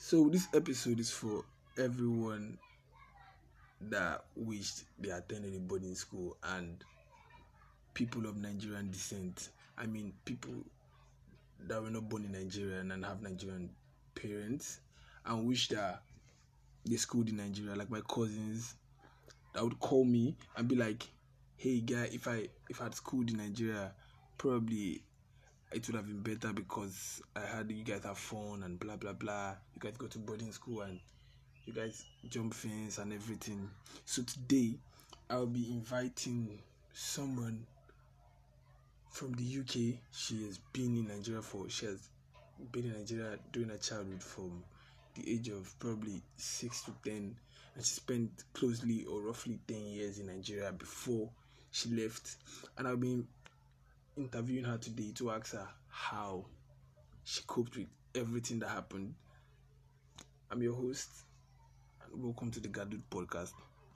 So this episode is for everyone that wished they attended a boarding school and people of Nigerian descent. I mean, people that were not born in Nigeria and have Nigerian parents and wish that they schooled in Nigeria. Like my cousins that would call me and be like, "Hey, guy, if I had schooled in Nigeria, probably it would have been better because I had you guys have fun and blah blah blah. You guys go to boarding school and you guys jump fence and everything." So today I'll be inviting someone from the UK. She has been in Nigeria during her childhood from the age of probably 6 to 10, and she spent closely or roughly 10 years in Nigeria before she left. And I'll be interviewing her today to ask her how she coped with everything that happened. I'm your host, and welcome to the Gadud podcast.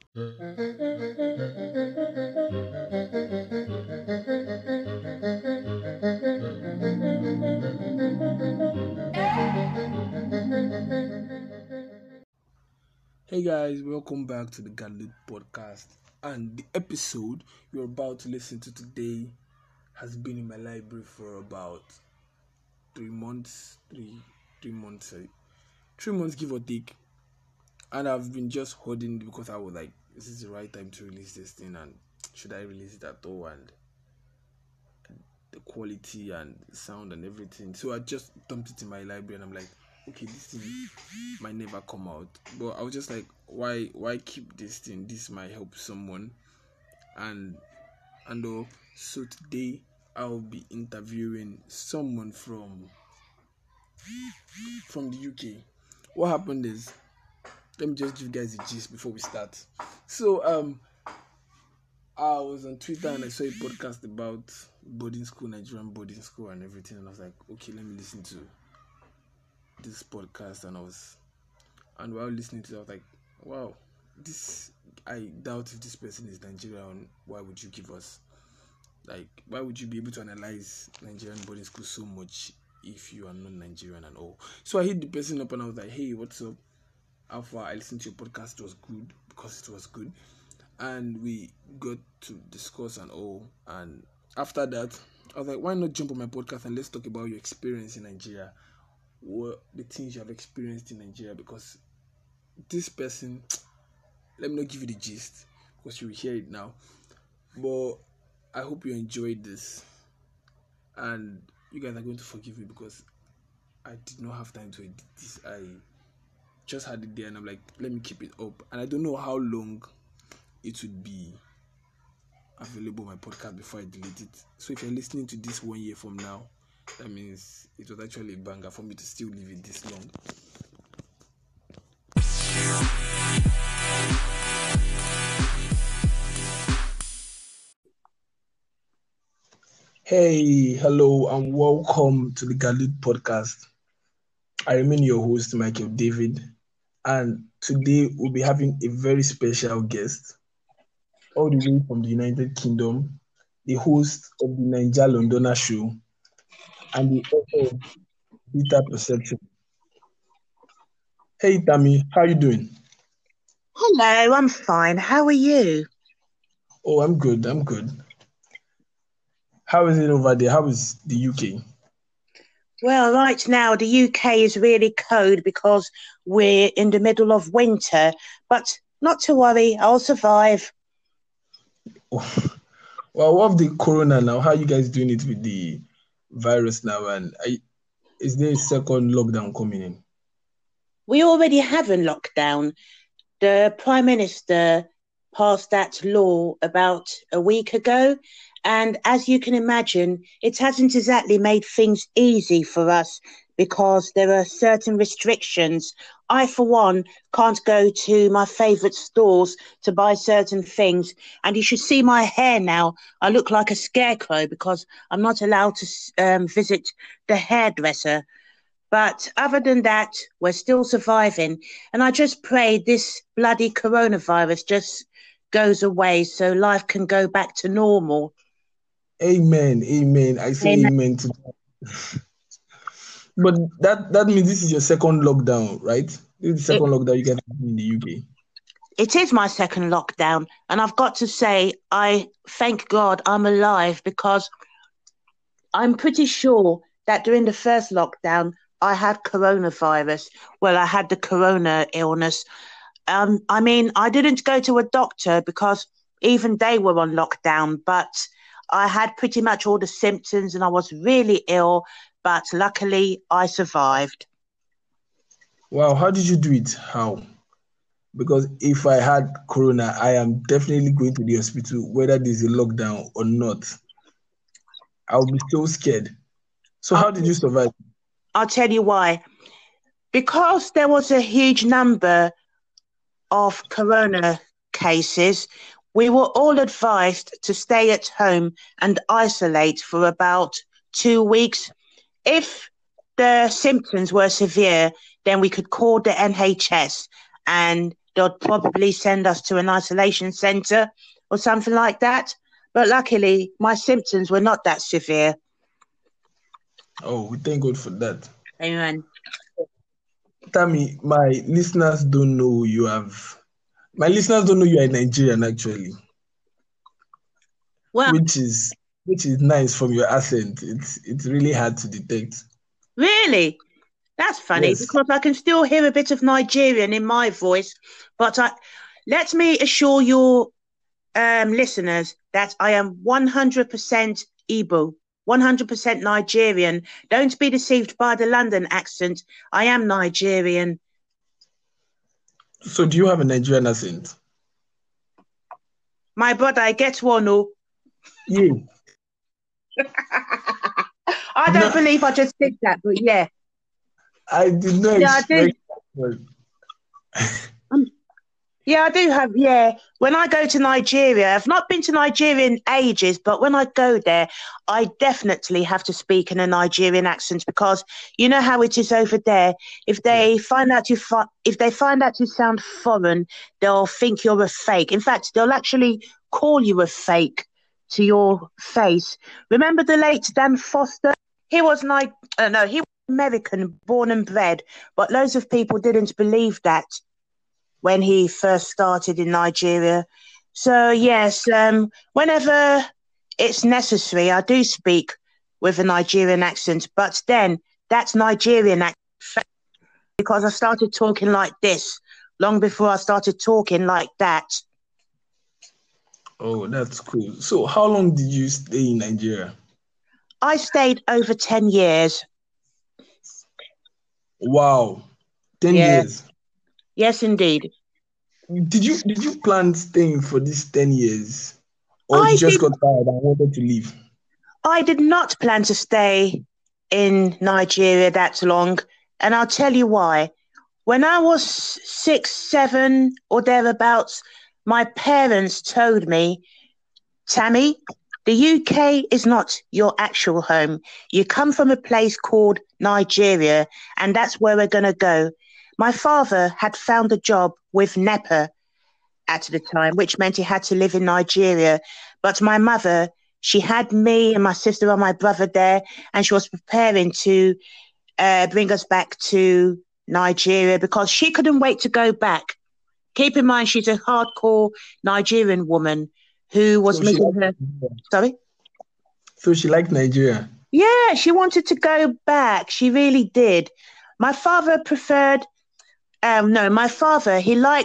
Hey guys, welcome back to the Gadud podcast. And the episode you're about to listen to today has been in my library for about 3 months, 3 months give or take. And I've been just holding it because I was like, this is the right time to release this thing, and should I release it at all, and the quality and sound and everything. So I just dumped it in my library and I'm like, okay, this thing might never come out. But I was just like, why keep this thing? This might help someone. And so today I'll be interviewing someone from the UK. What happened is, let me just give you guys a gist before we start. So I was on Twitter and I saw a podcast about Nigerian boarding school and everything, and I was like, okay, let me listen to this podcast. And while listening to it, I was like, wow, I doubt if this person is Nigerian. Why would you why would you be able to analyze Nigerian boarding school so much if you are not Nigerian and all? So I hit the person up and I was like, hey, what's up? Alpha, I listened to your podcast. It was good because it was good, and we got to discuss and all. And after that, I was like, why not jump on my podcast and let's talk about your experience in Nigeria, what the things you have experienced in Nigeria. Because this person, let me not give you the gist because you will hear it now, but I hope you enjoyed this and you guys are going to forgive me because I did not have time to edit this. I just had it there and I'm like, let me keep it up, and I don't know how long it would be available on my podcast before I delete it. So if you're listening to this 1 year from now, that means it was actually a banger for me to still leave it this long. Hey, hello, and welcome to the Gadud podcast. I remain your host, Michael David, and today we'll be having a very special guest, all the way from the United Kingdom, the host of the Ninja Londoner show, and the author of Beta Perception. Hey, Tammy, how are you doing? Hello, I'm fine. How are you? Oh, I'm good. How is it over there? How is the UK? Well, right now the UK is really cold because we're in the middle of winter, but not to worry, I'll survive. Well, what of the corona now? How are you guys doing it with the virus now? And is there a second lockdown coming in? We already have a lockdown. The Prime Minister passed that law about a week ago, and as you can imagine, it hasn't exactly made things easy for us because there are certain restrictions. I, for one, can't go to my favourite stores to buy certain things, and you should see my hair now. I look like a scarecrow because I'm not allowed to visit the hairdresser. But other than that, we're still surviving. And I just pray this bloody coronavirus just goes away so life can go back to normal. Amen. I say amen to that. But that means this is your second lockdown, right? This is the It second lockdown you guys have in the UK. it is my second lockdown, and I've got to say, I thank God I'm alive because I'm pretty sure that during the first lockdown, I had coronavirus. Well, I had the corona illness. I mean, I didn't go to a doctor because even they were on lockdown, but I had pretty much all the symptoms and I was really ill, but luckily I survived. Wow, how did you do it? How? Because if I had corona, I am definitely going to the hospital, whether there's a lockdown or not. I'll be so scared. So I'll, how did you survive? I'll tell you why. Because there was a huge number of corona cases, we were all advised to stay at home and isolate for about 2 weeks. If the symptoms were severe, then we could call the NHS and they'll probably send us to an isolation centre or something like that. But luckily, my symptoms were not that severe. Oh, we thank God for that. Amen. Tammy, my listeners don't know you are Nigerian actually, Well, which is nice from your accent. It's really hard to detect. really? That's funny Yes. because I can still hear a bit of Nigerian in my voice. But let me assure your listeners that I am 100% Igbo, 100% Nigerian. Don't be deceived by the London accent. I am Nigerian. So do you have a Nigerian accent? My brother, I get one. Oh. Yeah. I don't No, believe I just did that, but yeah. I did not Yeah, I do. expect that. Um, Yeah, I do have. Yeah, when I go to Nigeria, I've not been to Nigeria in ages, but when I go there, I definitely have to speak in a Nigerian accent because you know how it is over there. If Yeah. they find out if they find out you sound foreign, they'll think you're a fake. In fact, they'll actually call you a fake to your face. Remember the late Dan Foster? He was no, he was American, born and bred, but loads of people didn't believe that when he first started in Nigeria. So yes, whenever it's necessary, I do speak with a Nigerian accent. But then that's Nigerian accent because I started talking like this long before I started talking like that. Oh, that's cool. So how long did you stay in Nigeria? I stayed over 10 years. Wow, 10 Yeah, years. yes, indeed. Did you plan staying for these 10 years? Or you I just did. got tired and wanted to leave? I did not plan to stay in Nigeria that long, and I'll tell you why. When I was 6, 7, or thereabouts, my parents told me, Tammy, the UK is not your actual home. You come from a place called Nigeria, and that's where we're going to go. My father had found a job with NEPA at the time, which meant he had to live in Nigeria. But my mother, she had me and my sister and my brother there, and she was preparing to bring us back to Nigeria because she couldn't wait to go back. Keep in mind, she's a hardcore Nigerian woman who was So she missing liked her. Nigeria. Sorry? So she liked Nigeria. Yeah, she wanted to go back. She really did. My father preferred no, my father,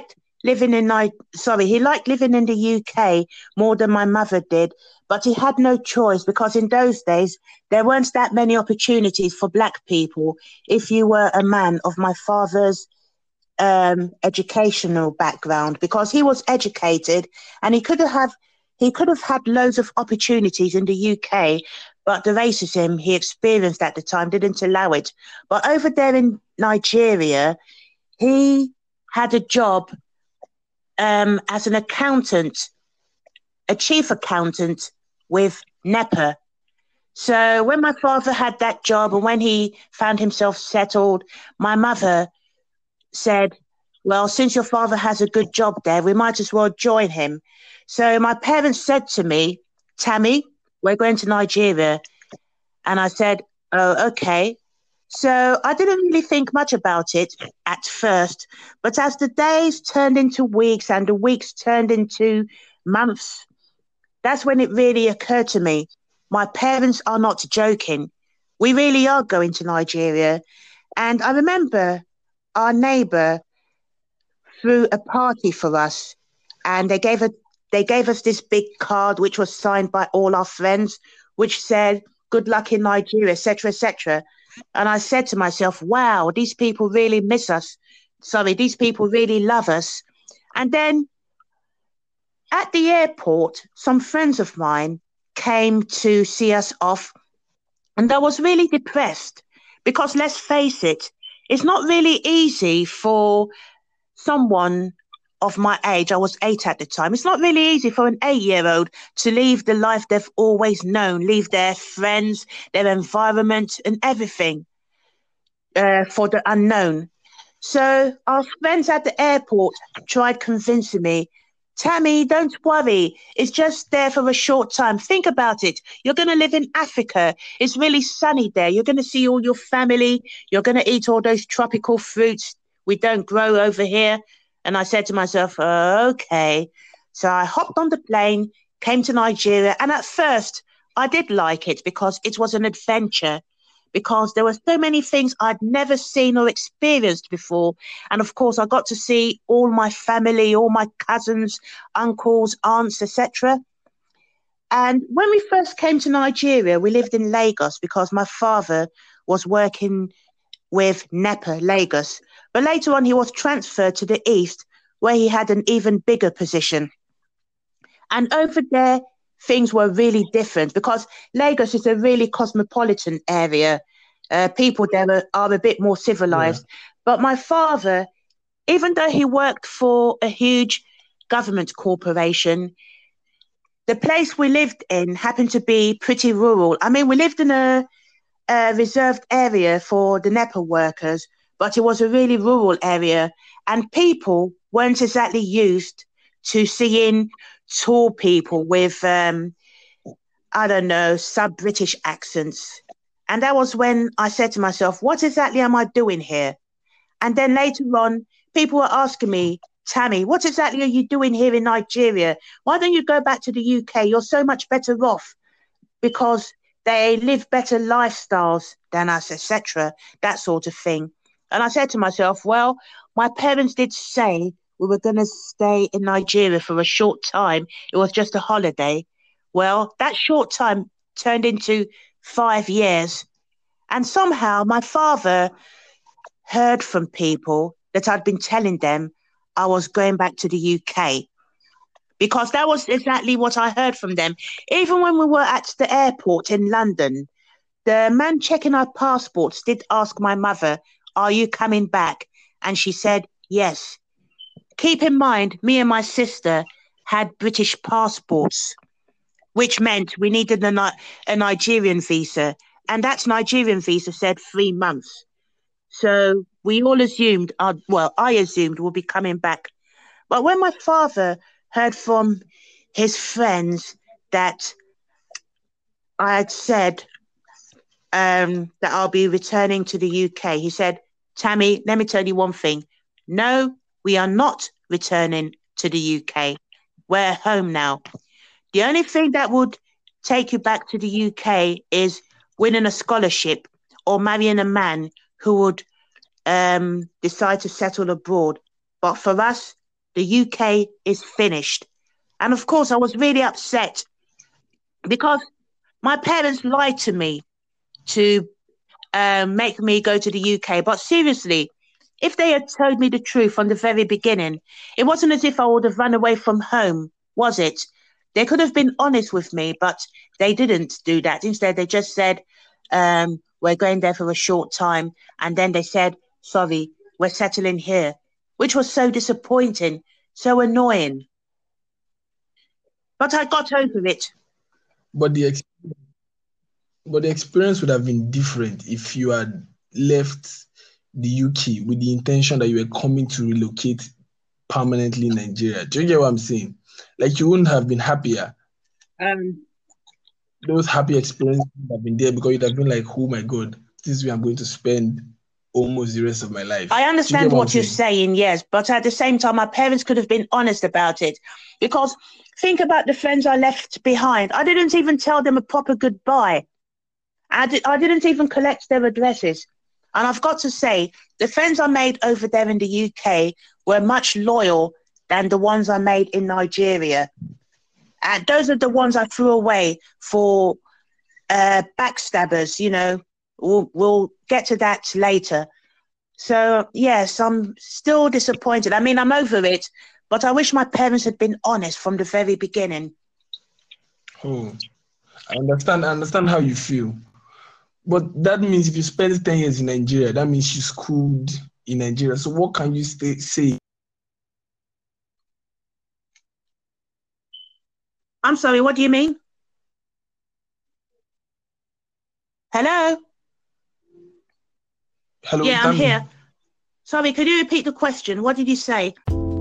he liked living in the UK more than my mother did, but he had no choice because in those days there weren't that many opportunities for black people if you were a man of my father's educational background because he was educated and he could have had loads of opportunities in the UK, but the racism he experienced at the time didn't allow it. But over there in Nigeria, he had a job as an accountant, a chief accountant with NEPA. So when my father had that job and when he found himself settled, my mother said, well, since your father has a good job there, we might as well join him. So my parents said to me, Tammy, we're going to Nigeria. And I said, oh, okay. So I didn't really think much about it at first, but as the days turned into weeks and the weeks turned into months, that's when it really occurred to me. My parents are not joking. We really are going to Nigeria. And I remember our neighbor threw a party for us, and they gave us this big card which was signed by all our friends, which said "Good luck in Nigeria," etc., etc. And I said to myself, "Wow, these people really miss us. Sorry, these people really love us." And then at the airport, some friends of mine came to see us off, and I was really depressed because let's face it, it's not really easy for someone of my age. I was 8 at the time. It's not really easy for an 8-year-old to leave the life they've always known, leave their friends, their environment, and everything for the unknown. So our friends at the airport tried convincing me, "Tammy, don't worry. It's just there for a short time. Think about it. You're going to live in Africa. It's really sunny there. You're going to see all your family. You're going to eat all those tropical fruits we don't grow over here." And I said to myself, "Okay." So I hopped on the plane, came to Nigeria. And at first, I did like it because it was an adventure, because there were so many things I'd never seen or experienced before. And of course, I got to see all my family, all my cousins, uncles, aunts, etc. And when we first came to Nigeria, we lived in Lagos because my father was working with NEPA Lagos. But later on, he was transferred to the east, where he had an even bigger position. And over there, things were really different because Lagos is a really cosmopolitan area. People there are a bit more Yeah. civilized. But my father, even though he worked for a huge government corporation, the place we lived in happened to be pretty rural. I mean, we lived in a reserved area for the NEPA workers, but it was a really rural area, and people weren't exactly used to seeing tall people with, I don't know, sub British accents. And that was when I said to myself, "What exactly am I doing here?" And then later on, people were asking me, "Tammy, what exactly are you doing here in Nigeria? Why don't you go back to the UK? You're so much better off because they live better lifestyles than us, etc." That sort of thing. And I said to myself, well, my parents did say we were going to stay in Nigeria for a short time. It was just a holiday. Well, that short time turned into 5 years. And somehow my father heard from people that I'd been telling them I was going back to the UK, because that was exactly what I heard from them. Even when we were at the airport in London, the man checking our passports did ask my mother, "Are you coming back?" And she said, "Yes." Keep in mind, me and my sister had British passports, which meant we needed a Nigerian visa. And that Nigerian visa said 3 months. So we all assumed, well, I assumed we'll be coming back. But when my father heard from his friends that I had said that I'll be returning to the UK, he said, "Tammy, let me tell you one thing. No, we are not returning to the UK. We're home now. The only thing that would take you back to the UK is winning a scholarship or marrying a man who would decide to settle abroad. But for us, the UK is finished." And of course, I was really upset because my parents lied to me to make me go to the UK. But seriously, if they had told me the truth from the very beginning, it wasn't as if I would have run away from home, was it? They could have been honest with me, but they didn't do that. Instead, they just said, "We're going there for a short time." And then they said, "Sorry, we're settling here," which was so disappointing, so annoying. But I got over it. But the experience would have been different if you had left the UK with the intention that you were coming to relocate permanently in Nigeria. Do you get what I'm saying? Like you wouldn't have been happier. Um, Those happy experiences would have been there because you'd have been like, oh my God, this is where I'm going to spend almost the rest of my life. I understand what you're saying? saying, yes, but at the same time, my parents could have been honest about it, because think about the friends I left behind. I didn't even tell them a proper goodbye. I didn't even collect their addresses. And I've got to say, the friends I made over there in the UK were much loyal than the ones I made in Nigeria. And those are the ones I threw away for backstabbers, you know. We'll get to that later. So, yes, I'm still disappointed. I mean, I'm over it, but I wish my parents had been honest from the very beginning. Oh, I understand how you feel. But that means if you spend 10 years in Nigeria, that means you schooled in Nigeria. So what can you say? I'm sorry, what do you mean? Hello? Hello, Yeah, I'm Tammy. here. Sorry, could you repeat the question? What did you say?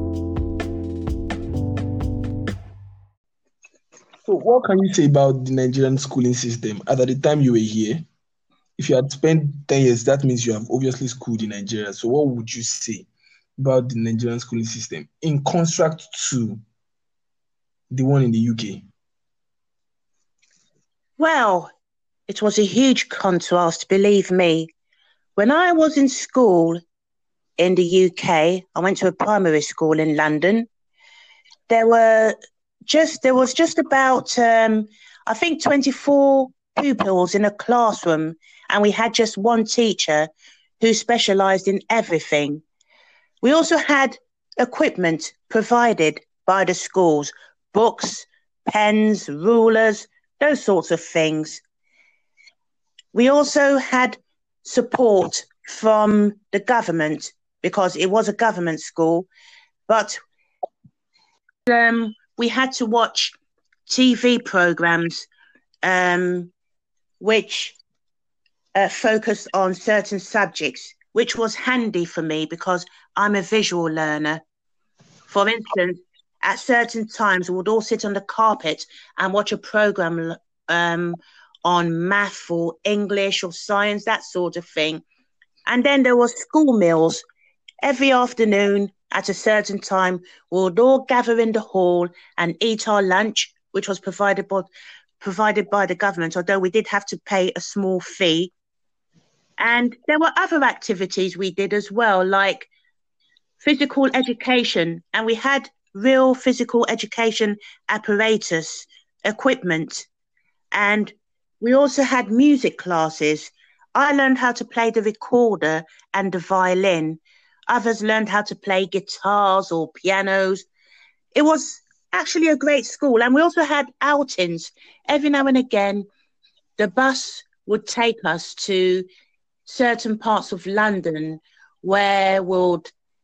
So what can you say about the Nigerian schooling system? At the time you were here, if you had spent 10 years, that means you have obviously schooled in Nigeria. So what would you say about the Nigerian schooling system in contrast to the one in the UK? Well, it was a huge contrast, believe me. When I was in school in the UK, I went to a primary school in London. There was just about I think 24 pupils in a classroom, and we had just one teacher who specialized in everything. We also had equipment provided by the schools, books, pens, rulers, those sorts of things. We also had support from the government because it was a government school, but we had to watch TV programs which focused on certain subjects, which was handy for me because I'm a visual learner. For instance, at certain times, we would all sit on the carpet and watch a program on math or English or science, that sort of thing. And then there was school meals. Every afternoon at a certain time, we would all gather in the hall and eat our lunch, which was provided by the government, although we did have to pay a small fee. And there were other activities we did as well, like physical education, and we had real physical education apparatus, equipment, and we also had music classes. I learned how to play the recorder and the violin. Others learned how to play guitars or pianos. It was actually a great school, and we also had outings. Every now and again, the bus would take us to certain parts of London where we'll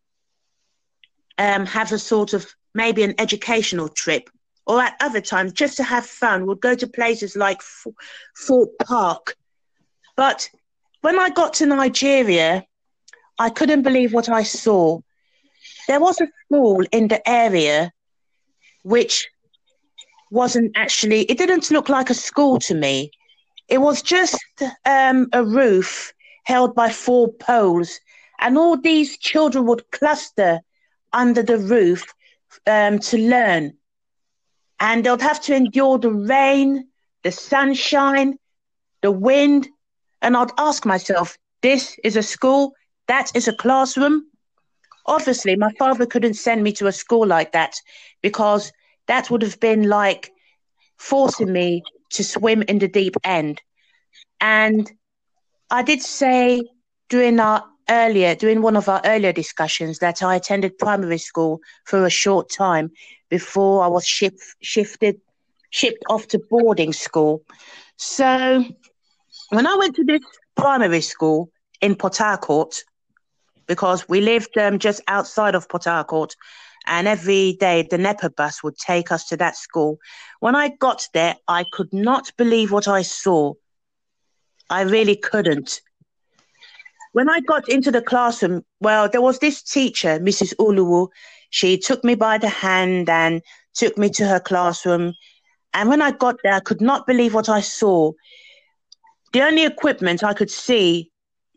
have a sort of maybe an educational trip, or at other times just to have fun. We'll go to places like Fort Park. But when I got to Nigeria, I couldn't believe what I saw. There was a school in the area which wasn't actually, it didn't look like a school to me. It was just a roof held by 4 poles, and all these children would cluster under the roof to learn. And they'll have to endure the rain, the sunshine, the wind. And I'd ask myself, this is a school? That is a classroom? Obviously, my father couldn't send me to a school like that because that would have been like forcing me to swim in the deep end. And I did say during one of our earlier discussions that I attended primary school for a short time before I was shipped off to boarding school. So when I went to this primary school in Port Harcourt, because we lived just outside of Port Harcourt, and every day the NEPA bus would take us to that school. When I got there, I could not believe what I saw. I really couldn't. When I got into the classroom, well, there was this teacher, Mrs. Uluwu. She took me by the hand and took me to her classroom. And when I got there, I could not believe what I saw. The only equipment I could see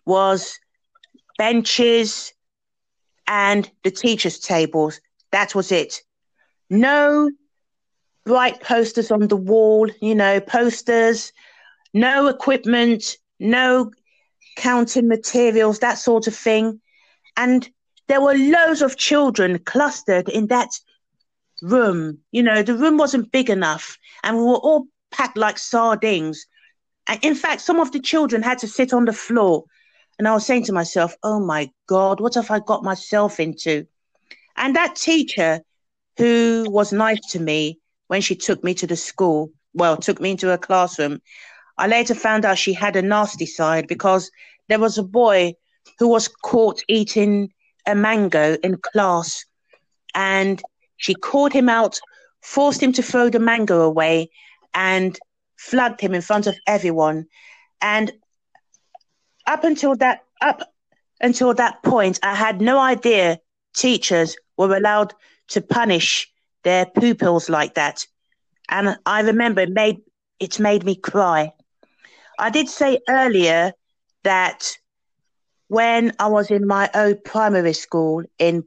was benches and the teachers' tables. That was it. No bright posters on the wall, posters, no equipment, no counting materials, that sort of thing. And there were loads of children clustered in that room. The room wasn't big enough, and we were all packed like sardines. And in fact, some of the children had to sit on the floor. And I was saying to myself, oh my God, what have I got myself into? And that teacher who was nice to me when she took me to the school, took me into her classroom, I later found out she had a nasty side, because there was a boy who was caught eating a mango in class, and she called him out, forced him to throw the mango away, and flogged him in front of everyone. And up until that point, I had no idea teachers were allowed to punish their pupils like that. And I remember it made me cry. I did say earlier that when I was in my old primary school in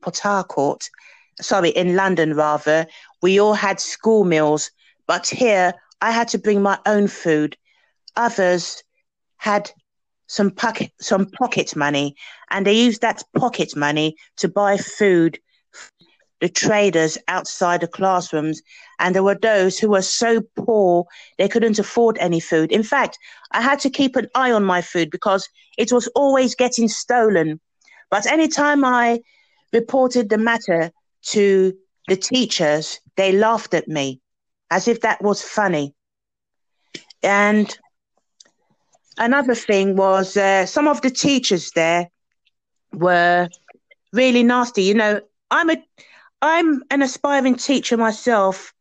in London rather, we all had school meals, but here I had to bring my own food. Others had some pocket money, and they used that pocket money to buy food, the traders outside the classrooms, and there were those who were so poor they couldn't afford any food. In fact, I had to keep an eye on my food because it was always getting stolen. But anytime I reported the matter to the teachers, they laughed at me as if that was funny. And another thing was some of the teachers there were really nasty. I'm an aspiring teacher myself.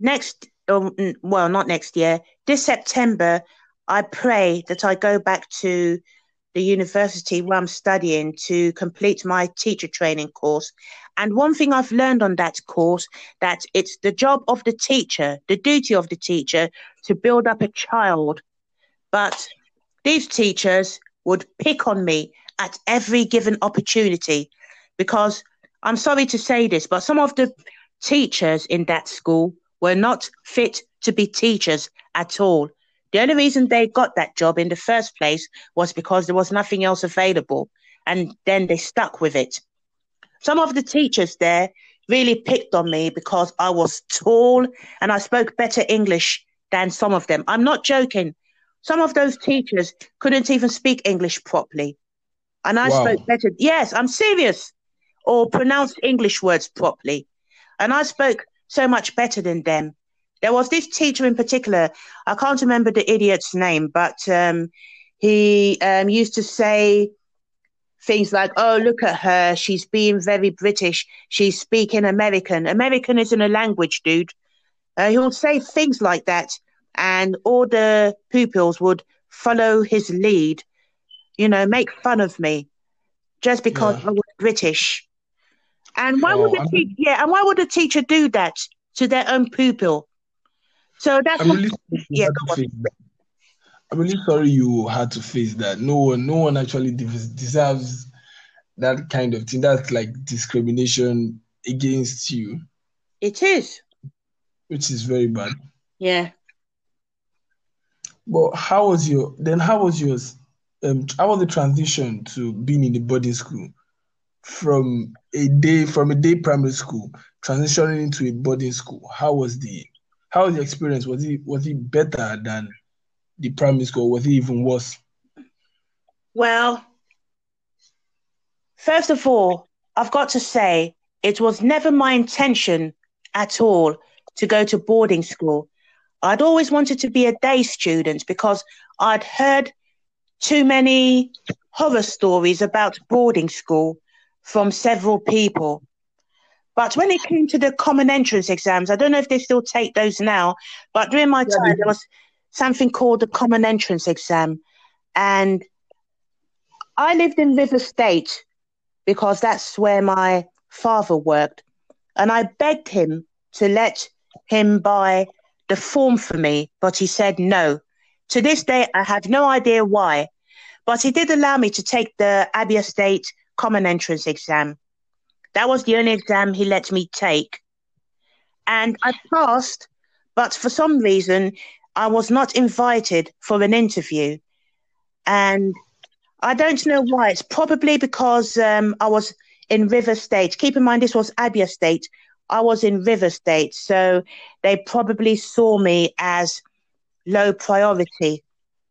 Not next year, this September, I pray that I go back to the university where I'm studying to complete my teacher training course. And one thing I've learned on that course, that it's the job of the teacher, the duty of the teacher, to build up a child. But these teachers would pick on me at every given opportunity, because I'm sorry to say this, but some of the teachers in that school were not fit to be teachers at all. The only reason they got that job in the first place was because there was nothing else available, and then they stuck with it. Some of the teachers there really picked on me because I was tall and I spoke better English than some of them. I'm not joking. Some of those teachers couldn't even speak English properly. And I spoke better. Yes, I'm serious. Or pronounced English words properly. And I spoke so much better than them. There was this teacher in particular, I can't remember the idiot's name, but he used to say things like, oh, look at her, she's being very British, she's speaking American. American isn't a language, dude. He would say things like that, and all the pupils would follow his lead, make fun of me just because I was British. And why would a teacher do that to their own pupil? So that's I'm really sorry you had to face that. No one actually deserves that kind of thing. That's like discrimination against you. It is. Which is very bad. Yeah. But how was the transition to being in a boarding school from a day primary school transitioning into a boarding school? How was the experience? Was it better than the primary school? Was it even worse? Well, first of all, I've got to say it was never my intention at all to go to boarding school. I'd always wanted to be a day student because I'd heard too many horror stories about boarding school from several people. But when it came to the common entrance exams, I don't know if they still take those now, but during my time, there was something called the common entrance exam. And I lived in River State because that's where my father worked. And I begged him to let him buy the form for me, but he said no. To this day, I have no idea why. But he did allow me to take the Abbey Estate Common Entrance exam. That was the only exam he let me take. And I passed, but for some reason, I was not invited for an interview. And I don't know why. It's probably because I was in River State. Keep in mind, this was Abbey Estate. I was in River State. So they probably saw me as low priority.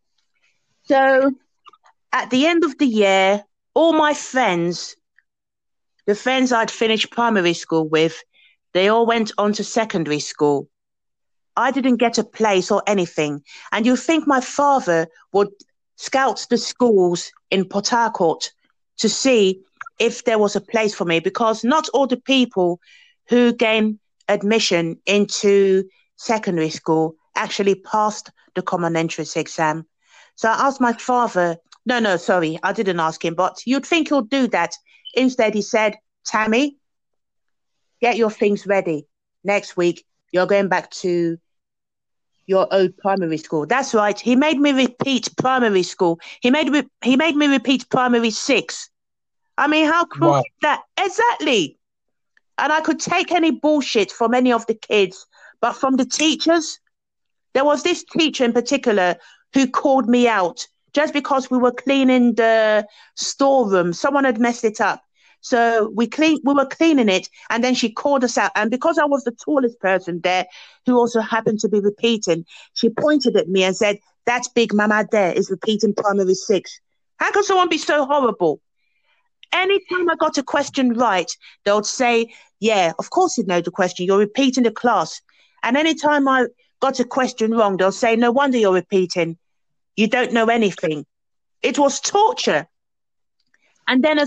So at the end of the year, all my friends, the friends I'd finished primary school with, they all went on to secondary school. I didn't get a place or anything. And you'd think my father would scout the schools in Port Harcourt to see if there was a place for me, because not all the people who gained admission into secondary school actually passed the common entrance exam. So I asked my father, no, sorry, I didn't ask him, but you'd think he'll do that. Instead, he said, Tammy, get your things ready. Next week, you're going back to your old primary school. That's right. He made me repeat primary school. He made me repeat primary 6. I mean, how cruel is that? Exactly. And I could take any bullshit from any of the kids, but from the teachers, there was this teacher in particular who called me out just because we were cleaning the storeroom. Someone had messed it up. So we were cleaning it, and then she called us out. And because I was the tallest person there, who also happened to be repeating, she pointed at me and said, that big mama there is repeating primary 6. How can someone be so horrible? Anytime I got a question right, they would say, yeah, of course you know the question. You're repeating the class. And anytime I got a question wrong, they'll say, no wonder you're repeating. You don't know anything. It was torture. And then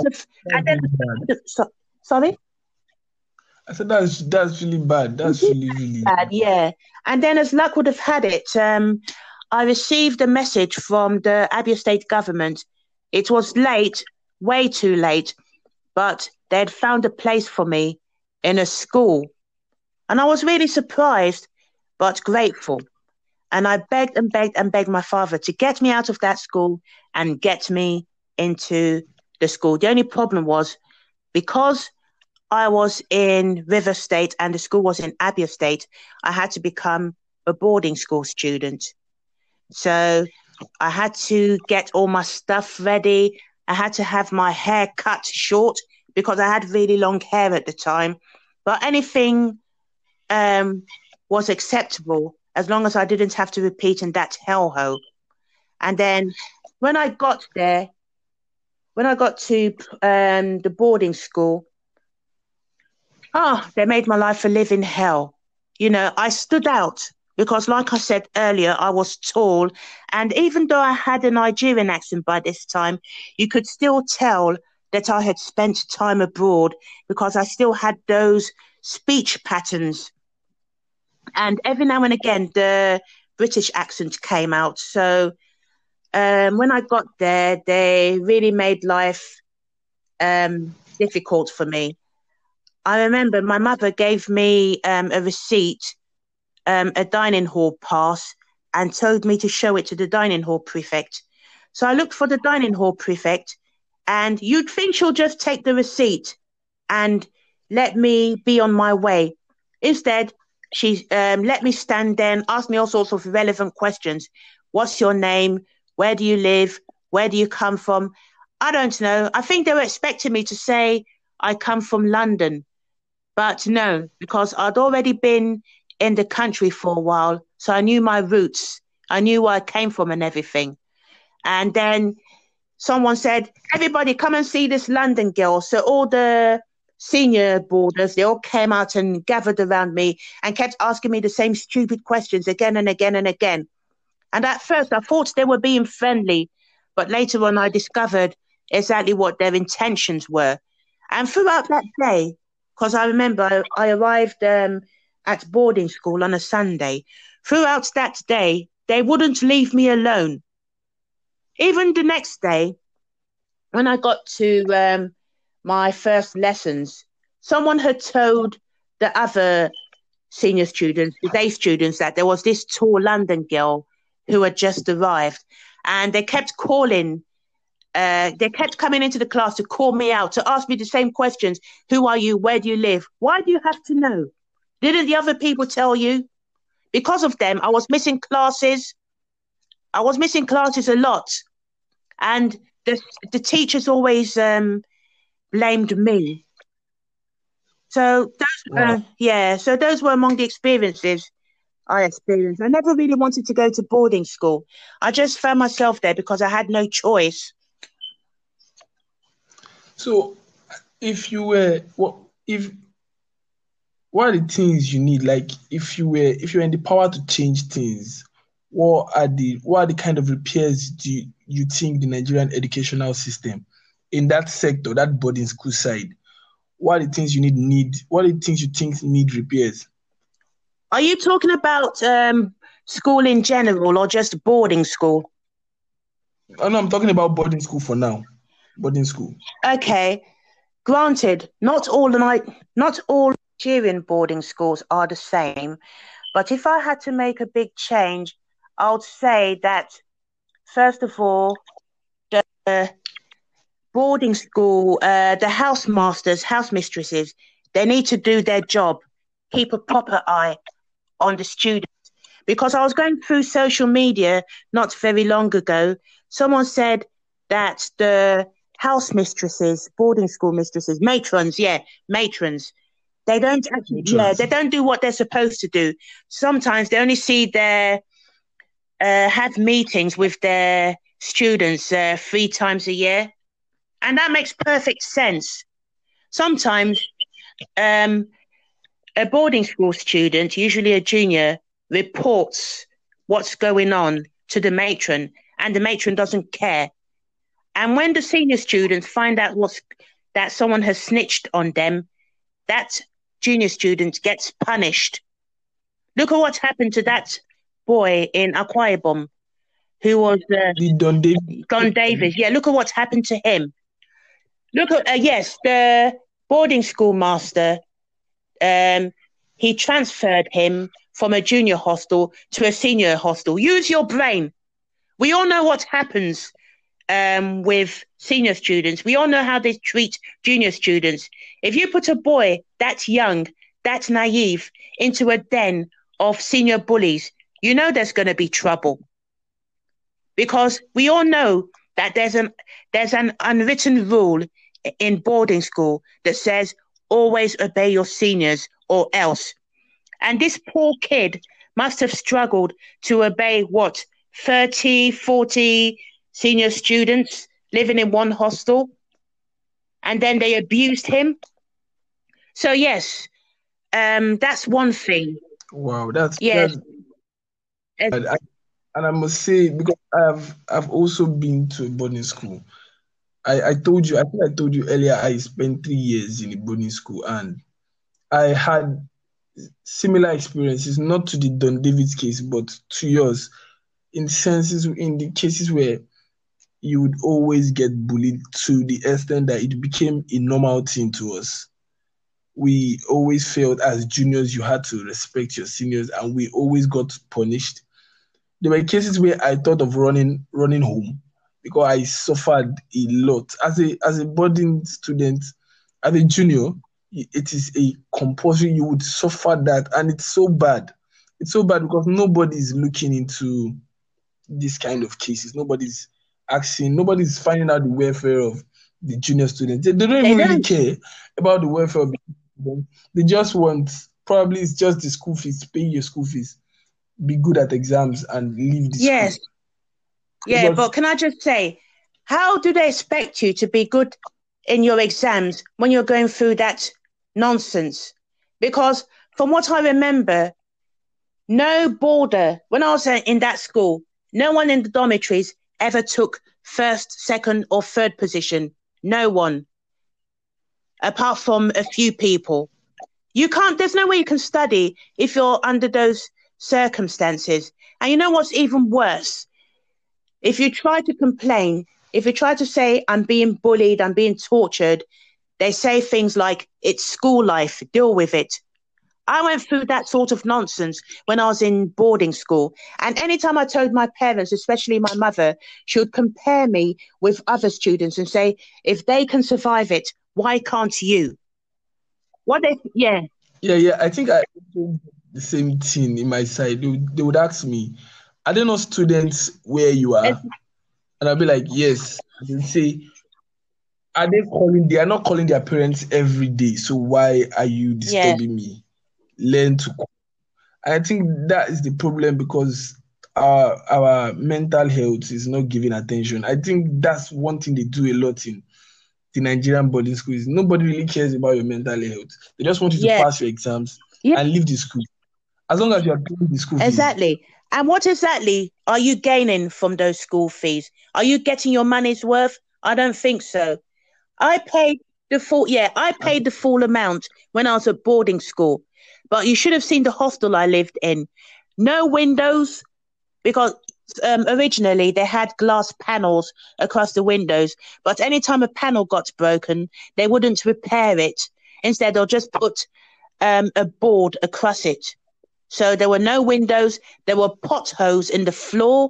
sorry? I said that's really bad. That's really bad, yeah. And then as luck would have had it, I received a message from the Abbey Estate government. It was late, way too late, but they'd found a place for me in a school. And I was really surprised, but grateful. And I begged and begged and begged my father to get me out of that school and get me into the school. The only problem was, because I was in River State and the school was in Abbey Estate, I had to become a boarding school student. So I had to get all my stuff ready. I had to have my hair cut short because I had really long hair at the time. But anything was acceptable as long as I didn't have to repeat in that hellhole. And then when I got to the boarding school, they made my life a living hell. You know, I stood out because, like I said earlier, I was tall. And even though I had a Nigerian accent by this time, you could still tell that I had spent time abroad because I still had those speech patterns. And every now and again, the British accent came out. So when I got there, they really made life difficult for me. I remember my mother gave me a receipt, a dining hall pass, and told me to show it to the dining hall prefect. So I looked for the dining hall prefect, and you'd think she'll just take the receipt and let me be on my way. Instead, she let me stand there and asked me all sorts of relevant questions. What's your name? Where do you live? Where do you come from? I don't know. I think they were expecting me to say I come from London. But no, because I'd already been in the country for a while, so I knew my roots. I knew where I came from and everything. And then someone said, everybody come and see this London girl. So all the senior boarders, they all came out and gathered around me and kept asking me the same stupid questions again and again and again. And at first I thought they were being friendly, but later on I discovered exactly what their intentions were. And throughout that day, because I remember I arrived at boarding school on a Sunday, throughout that day, they wouldn't leave me alone. Even the next day, when I got to my first lessons, someone had told the other senior students, the day students, that there was this tall London girl who had just arrived. and they kept calling. They kept coming into the class to call me out, to ask me the same questions. Who are you? Where do you live? Why do you have to know? Didn't the other people tell you? Because of them, I was missing classes. I was missing classes a lot. And the teachers always blamed me. So so those were among the experiences I experienced. I never really wanted to go to boarding school. I just found myself there because I had no choice. So, if you were, what are the things you need? Like, if you're in the power to change things, what are the kind of repairs do you think the Nigerian educational system in that sector, that boarding school side, what are the things you need? What are the things you think need repairs? Are you talking about school in general or just boarding school? Oh, no, I'm talking about boarding school for now. Boarding school. Okay, granted, not all Nigerian boarding schools are the same, but if I had to make a big change, I would say that first of all, the boarding school, the house mistresses, they need to do their job, keep a proper eye on the students. Because I was going through social media not very long ago, someone said that the house mistresses, boarding school mistresses, matrons, they don't they don't do what they're supposed to do. Sometimes they only see have meetings with their students 3 times a year. And that makes perfect sense. Sometimes a boarding school student, usually a junior, reports what's going on to the matron, and the matron doesn't care. And when the senior students find out that someone has snitched on them, that junior student gets punished. Look at what happened to that boy in Akwa Ibom, who was Don Davis. Yeah, look at what's happened to him. Look at the boarding school master. He transferred him from a junior hostel to a senior hostel. Use your brain. We all know what happens with senior students. We all know how they treat junior students. If you put a boy that's young, that's naive, into a den of senior bullies, you know there's going to be trouble. Because we all know that there's an unwritten rule in boarding school that says always obey your seniors or else. And this poor kid must have struggled to obey 30, 40 senior students living in one hostel, and then they abused him. So yes, that's one thing. Wow, and I must say, because I've also been to a boarding school. I think I told you earlier, I spent 3 years in a boarding school, and I had similar experiences, not to the Don David's case, but to yours, in the cases where you would always get bullied to the extent that it became a normal thing to us. We always felt as juniors you had to respect your seniors, and we always got punished. There were cases where I thought of running home because I suffered a lot. As a boarding student, as a junior, it is a compulsory. You would suffer that, and it's so bad. It's so bad because nobody is looking into these kind of cases. Nobody's nobody's finding out the welfare of the junior students. They don't even really care about the welfare of the students. They just want, probably it's just the school fees, pay your school fees, be good at exams, and leave the school. Yeah, but can I just say, how do they expect you to be good in your exams when you're going through that nonsense? Because from what I remember, no boarder, when I was in that school, no one in the dormitories ever took first, second, or third position. No one. Apart from a few people. There's no way you can study if you're under those circumstances. And you know what's even worse? If you try to complain, if you try to say, I'm being bullied, I'm being tortured, they say things like, it's school life, deal with it. I went through that sort of nonsense when I was in boarding school. And anytime I told my parents, especially my mother, she would compare me with other students and say, if they can survive it, why can't you? Yeah, Yeah. I think I also did the same thing in my side. They would ask me, "Are there no students where you are?" ex- And I'll be like, "Yes." And they'd say, "Are they calling? They are not calling their parents every day. So why are you yeah, disturbing me? Learn to call." I think that is the problem because our mental health is not given attention. I think that's one thing they do a lot in the Nigerian boarding schools. Nobody really cares about your mental health. They just want you to yeah, pass your exams yeah, and leave the school. As long as you are paying the school fees. exactly. And what exactly are you gaining from those school fees? Are you getting your money's worth? I don't think so. I paid I paid the full amount when I was at boarding school. But you should have seen the hostel I lived in. No windows, because originally they had glass panels across the windows. But anytime a panel got broken, they wouldn't repair it. Instead, they'll just put a board across it. So there were no windows, there were potholes in the floor,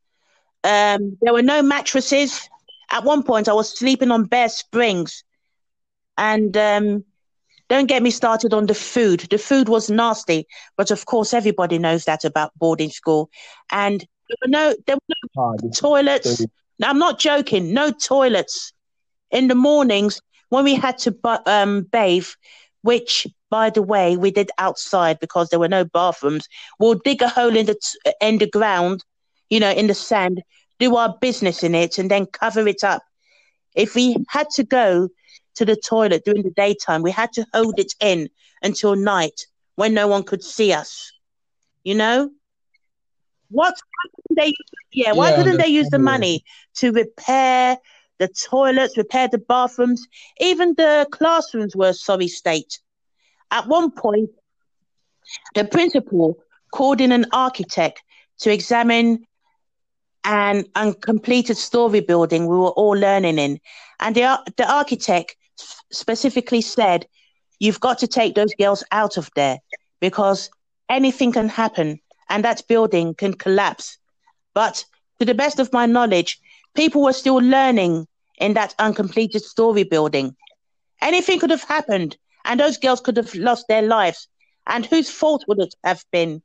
there were no mattresses. At one point, I was sleeping on bare springs. And don't get me started on the food. The food was nasty, but of course, everybody knows that about boarding school. And there were no Ah, this is toilets. terrible. Now, I'm not joking. No toilets in the mornings when we had to bathe, which, by the way, we did outside because there were no bathrooms. We'll dig a hole in the ground, in the sand, do our business in it, and then cover it up. If we had to go to the toilet during the daytime, we had to hold it in until night when no one could see us. You know what? Yeah, why Yeah, couldn't they use the understandable. money to repair the toilets, repair the bathrooms? Even the classrooms were a sorry state. At one point, the principal called in an architect to examine an uncompleted story building we were all learning in. And the architect specifically said, you've got to take those girls out of there because anything can happen and that building can collapse. But to the best of my knowledge, people were still learning in that uncompleted story building. Anything could have happened and those girls could have lost their lives. And whose fault would it have been?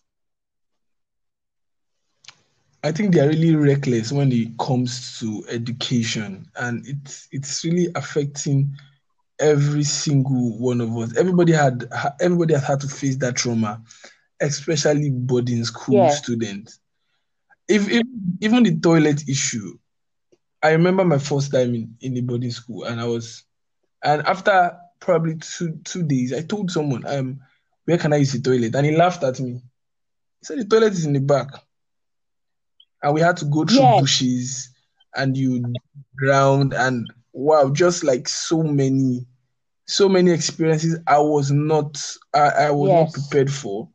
I think they are really reckless when it comes to education, and it's really affecting every single one of us. Everybody has had to face that trauma, especially boarding school Yeah, students. If even the toilet issue, I remember my first time in the boarding school, and after probably two days, I told someone, where can I use the toilet? And he laughed at me. He said the toilet is in the back. And we had to go through yeah, bushes and you ground and wow, just like so many experiences I was not yes. prepared for.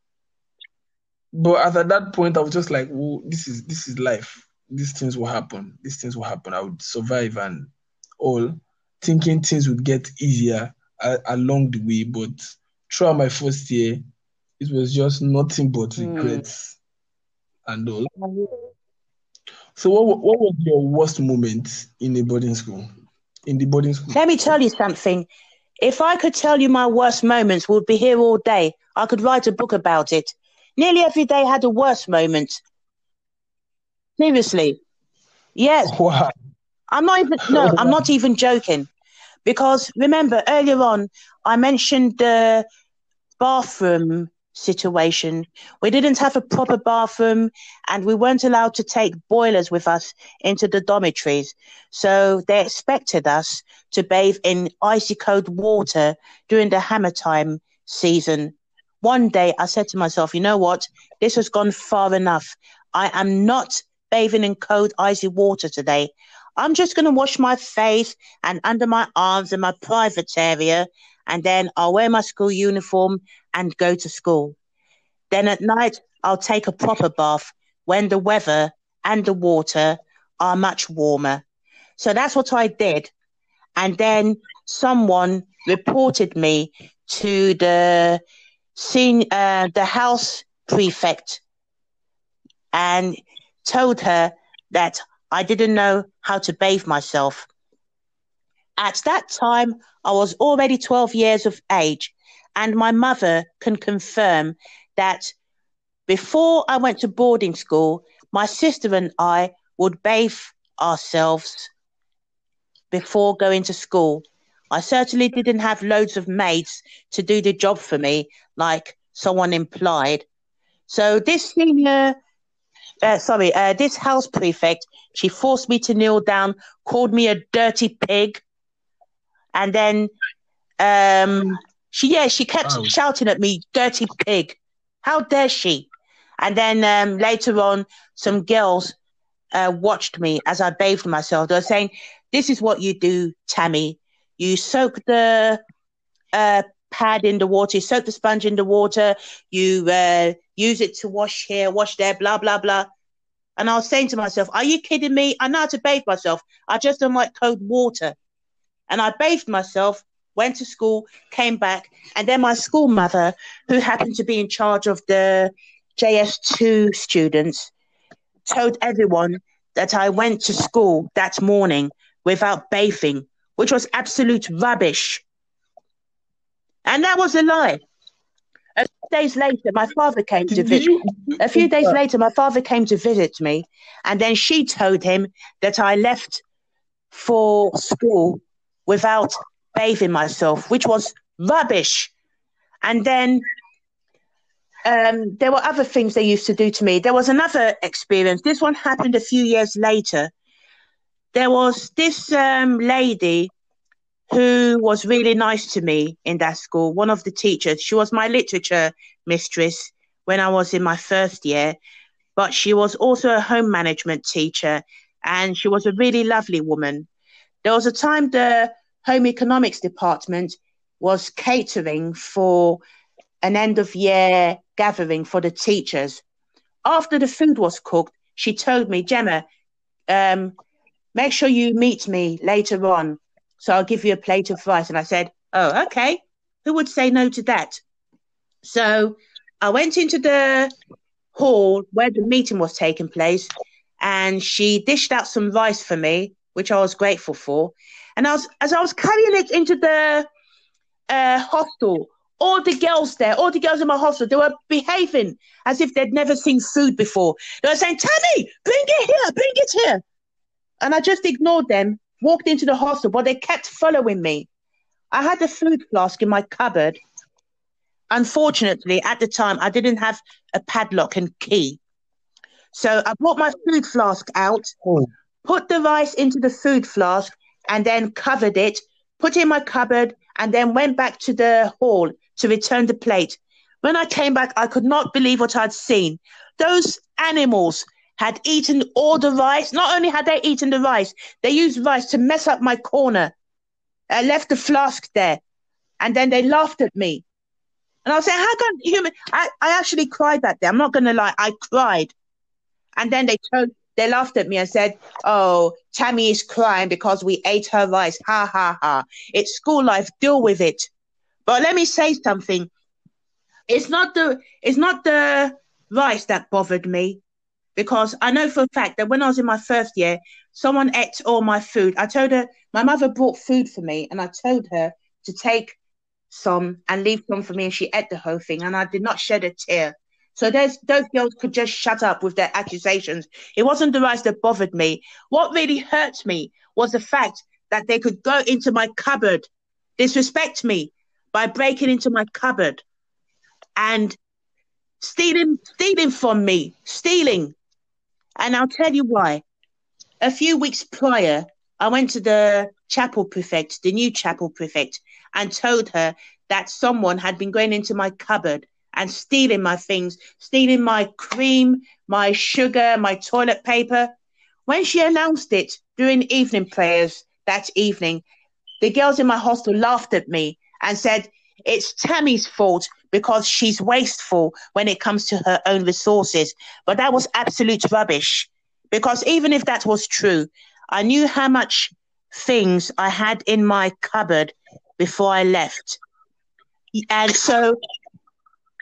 But at that point I was just like, well, this is life. These things will happen. These things will happen. I would survive and all, thinking things would get easier along the way. But throughout my first year, it was just nothing but Hmm. regrets and all. So what was your worst moment in a boarding school? In the boarding school? Let me tell you something. If I could tell you my worst moments, we'd be here all day. I could write a book about it. Nearly every day had a worst moment. Seriously. Yes. Wow. I'm not even joking. Because remember, earlier on, I mentioned the bathroom situation. We didn't have a proper bathroom and we weren't allowed to take boilers with us into the dormitories. So they expected us to bathe in icy cold water during the hammer time season. One day I said to myself, you know what? This has gone far enough. I am not bathing in cold, icy water today. I'm just going to wash my face and under my arms in my private area, and then I'll wear my school uniform and go to school. Then at night, I'll take a proper bath when the weather and the water are much warmer. So that's what I did. And then someone reported me to the seen the house prefect and told her that I didn't know how to bathe myself. At that time, I was already 12 years of age, and my mother can confirm that before I went to boarding school, my sister and I would bathe ourselves before going to school. I certainly didn't have loads of maids to do the job for me, like someone implied. So this this house prefect, she forced me to kneel down, called me a dirty pig, and then she kept shouting at me, dirty pig. How dare she? And then later on, some girls watched me as I bathed myself. They were saying, this is what you do, Tammy. You soak the pad in the water, you soak the sponge in the water, you use it to wash here, wash there, blah, blah, blah. And I was saying to myself, are you kidding me? I know how to bathe myself. I just don't like cold water. And I bathed myself, went to school, came back, and then my school mother, who happened to be in charge of the JS2 students, told everyone that I went to school that morning without bathing, which was absolute rubbish. And that was a lie. A few days later, my father came to visit. A few days later, my father came to visit me, and then she told him that I left for school without bathing myself, which was rubbish. And then there were other things they used to do to me. There was another experience. This one happened a few years later. There was this lady who was really nice to me in that school, one of the teachers. She was my literature mistress when I was in my first year, but she was also a home management teacher, and she was a really lovely woman. There was a time the home economics department was catering for an end of year gathering for the teachers. After the food was cooked, she told me, Gemma, make sure you meet me later on, so I'll give you a plate of rice. And I said, oh, okay. Who would say no to that? So I went into the hall where the meeting was taking place, and she dished out some rice for me, which I was grateful for. And as I was carrying it into the hostel, all the girls in my hostel, they were behaving as if they'd never seen food before. They were saying, Tammy, bring it here. And I just ignored them, walked into the hostel, but they kept following me. I had a food flask in my cupboard. Unfortunately, at the time, I didn't have a padlock and key. So I brought my food flask out, put the rice into the food flask, and then covered it, put it in my cupboard, and then went back to the hall to return the plate. When I came back, I could not believe what I'd seen. Those animals had eaten all the rice. Not only had they eaten the rice, they used rice to mess up my corner. I left the flask there, and then they laughed at me. And I was saying, how can human... I actually cried that day. I'm not going to lie. I cried. And then they laughed at me and said, oh, Tammy is crying because we ate her rice. Ha, ha, ha. It's school life. Deal with it. But let me say something. It's not the rice that bothered me, because I know for a fact that when I was in my first year, someone ate all my food. I told her, my mother brought food for me, and I told her to take some and leave some for me, and she ate the whole thing, and I did not shed a tear. So those girls could just shut up with their accusations. It wasn't the rice that bothered me. What really hurt me was the fact that they could go into my cupboard, disrespect me by breaking into my cupboard and stealing from me, stealing. And I'll tell you why. A few weeks prior, I went to the chapel prefect, the new chapel prefect, and told her that someone had been going into my cupboard and stealing my things, stealing my cream, my sugar, my toilet paper. When she announced it during evening prayers that evening, the girls in my hostel laughed at me and said, it's Tammy's fault because she's wasteful when it comes to her own resources. But that was absolute rubbish, because even if that was true, I knew how much things I had in my cupboard before I left. And so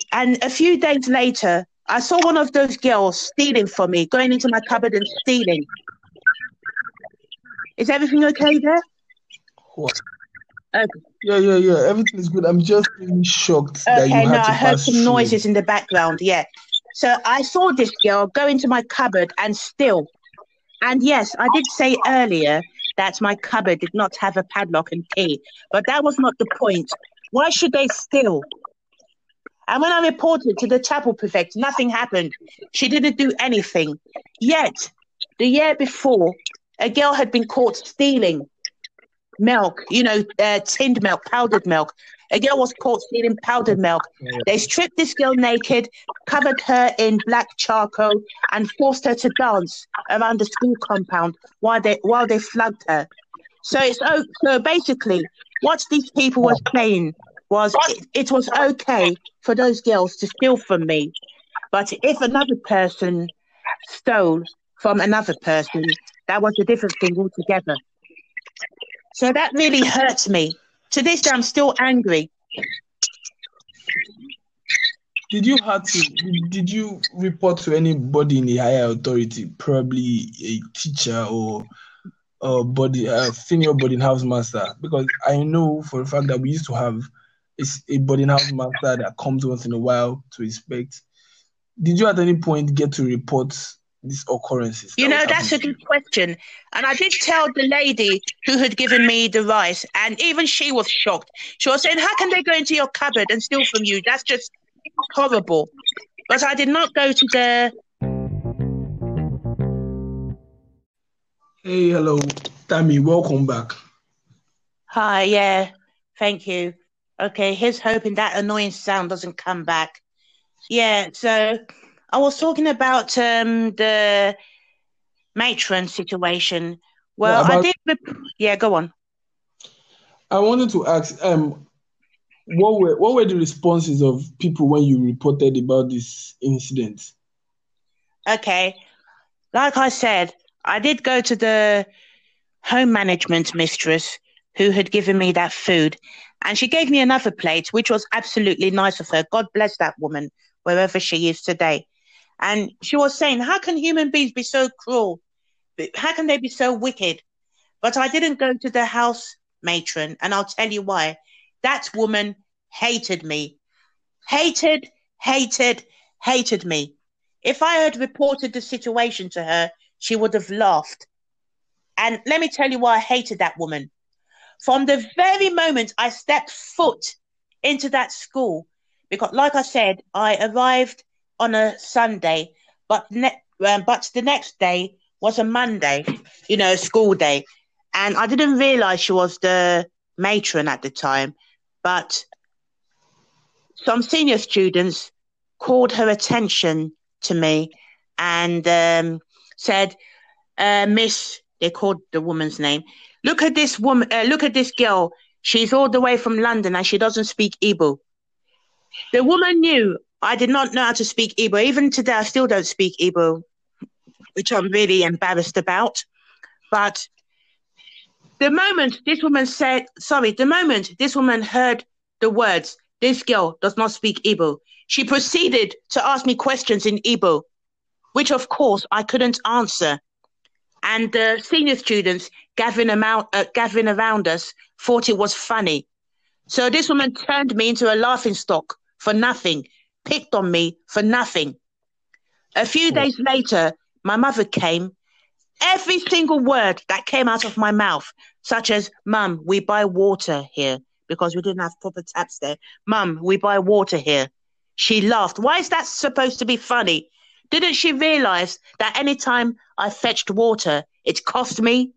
And a few days later, I saw one of those girls stealing from me, going into my cupboard and stealing. Is everything okay there? What? Okay. Yeah. Everything is good. I'm just really shocked that you Okay, no, had I to heard pass some through. noises in the background. Yeah. So I saw this girl go into my cupboard and steal. And yes, I did say earlier that my cupboard did not have a padlock and key, but that was not the point. Why should they steal? And when I reported to the chapel prefect, nothing happened. She didn't do anything. Yet, the year before, a girl had been caught stealing milk, tinned milk, powdered milk. A girl was caught stealing powdered milk. They stripped this girl naked, covered her in black charcoal, and forced her to dance around the school compound while they flogged her. So basically, what these people were saying was it was okay for those girls to steal from me, but if another person stole from another person, that was a different thing altogether. So that really hurts me. To this day, I'm still angry. Did you report to anybody in the higher authority, probably a teacher or a senior boarding house master? Because I know for a fact that we used to have a boarding house master that comes once in a while to inspect. Did you at any point get to report these occurrences? That's a good question. And I did tell the lady who had given me the rice, and even she was shocked. She was saying, how can they go into your cupboard and steal from you? That's just horrible. But I did not go to the... Hey, hello, Tammy, welcome back. Hi, yeah, thank you. Okay, here's hoping that annoying sound doesn't come back. Yeah, so I was talking about the matron situation. Well, I did... Yeah, go on. I wanted to ask, what were the responses of people when you reported about this incident? Okay, like I said, I did go to the home management mistress who had given me that food, and she gave me another plate, which was absolutely nice of her. God bless that woman, wherever she is today. And she was saying, how can human beings be so cruel? How can they be so wicked? But I didn't go to the house matron, and I'll tell you why. That woman hated me. Hated me. If I had reported the situation to her, she would have laughed. And let me tell you why I hated that woman. From the very moment I stepped foot into that school, because like I said, I arrived on a Sunday, but the next day was a Monday, school day. And I didn't realize she was the matron at the time, but some senior students called her attention to me and said, Miss, they called the woman's name. Look at this woman. Look at this girl. She's all the way from London and she doesn't speak Igbo. The woman knew I did not know how to speak Igbo. Even today, I still don't speak Igbo, which I'm really embarrassed about. But the moment this woman heard the words, this girl does not speak Igbo, she proceeded to ask me questions in Igbo, which of course I couldn't answer. And the senior students gathering around us thought it was funny. So this woman turned me into a laughing stock for nothing, picked on me for nothing. A few days later, my mother came. Every single word that came out of my mouth, such as, Mum, we buy water here, because we didn't have proper taps there. Mum, we buy water here. She laughed. Why is that supposed to be funny? Didn't she realize that any time I fetched water, it cost me?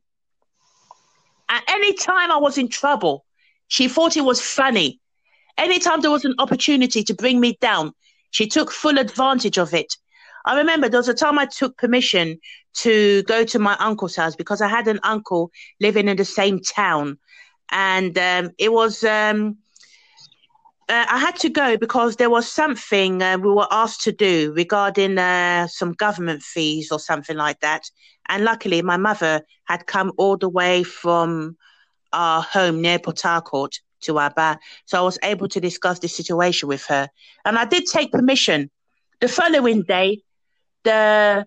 At any time I was in trouble, she thought it was funny. Anytime there was an opportunity to bring me down, she took full advantage of it. I remember there was a time I took permission to go to my uncle's house because I had an uncle living in the same town. And it was... I had to go because there was something we were asked to do regarding some government fees or something like that. And luckily, my mother had come all the way from our home near Port Harcourt to Aba. So I was able to discuss this situation with her. And I did take permission. The following day, the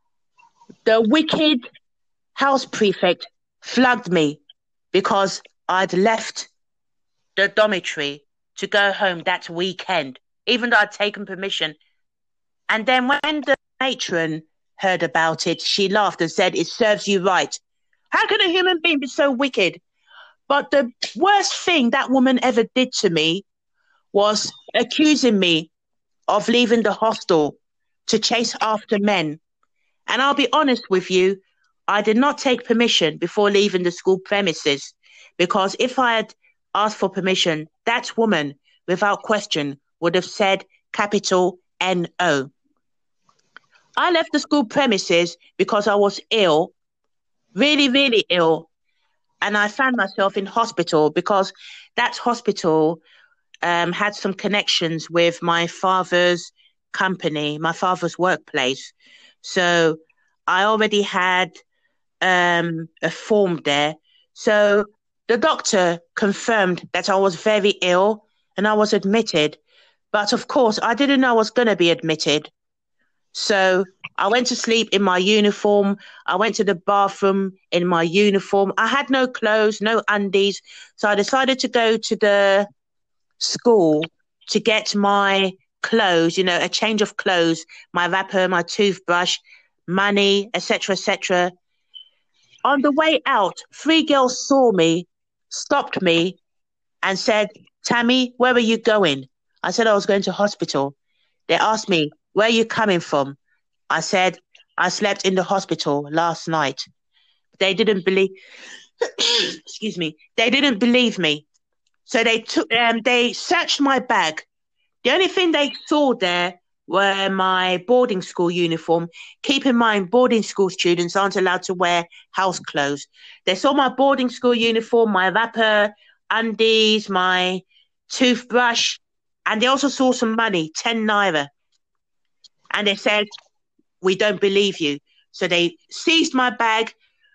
wicked house prefect flogged me because I'd left the dormitory to go home that weekend, even though I'd taken permission. And then when the matron heard about it, she laughed and said, "It serves you right." How can a human being be so wicked? But the worst thing that woman ever did to me was accusing me of leaving the hostel to chase after men. And I'll be honest with you, I did not take permission before leaving the school premises, because if I had asked for permission, that woman, without question, would have said capital N-O. I left the school premises because I was ill, really, really ill. And I found myself in hospital because that hospital had some connections with my father's company, my father's workplace. So I already had a form there. So the doctor confirmed that I was very ill and I was admitted. But of course, I didn't know I was going to be admitted. So I went to sleep in my uniform. I went to the bathroom in my uniform. I had no clothes, no undies. So I decided to go to the school to get my clothes, a change of clothes, my wrapper, my toothbrush, money, etc., etc. On the way out, 3 girls saw me, stopped me, and said, "Tammy, where are you going?" I said I was going to hospital. They asked me, "Where are you coming from?" I said, "I slept in the hospital last night." They didn't believe, excuse me, they didn't believe me. So they searched my bag. The only thing they saw there were my boarding school uniform. Keep in mind, boarding school students aren't allowed to wear house clothes. They saw my boarding school uniform, my wrapper, undies, my toothbrush, and they also saw some money, 10 naira. And they said, "We don't believe you." So they seized my bag,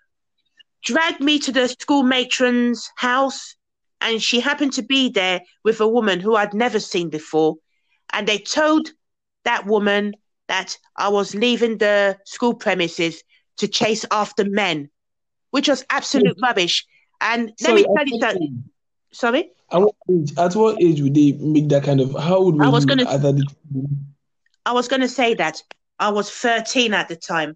dragged me to the school matron's house, and she happened to be there with a woman who I'd never seen before. And they told that woman that I was leaving the school premises to chase after men, which was absolute rubbish. And let me tell you something. Sorry? At what age would they make that kind of? How old were you at that? I was going to say that I was 13 at the time.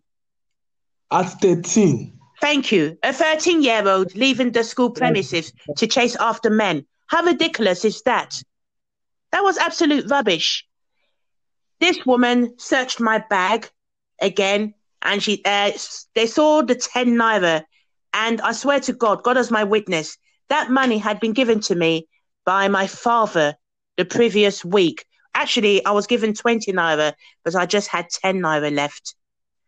At 13? Thank you. A 13-year-old leaving the school premises to chase after men. How ridiculous is that? That was absolute rubbish. This woman searched my bag again, and they saw the 10 naira. And I swear to God, God is my witness, that money had been given to me by my father the previous week. Actually, I was given 20 naira, but I just had 10 naira left.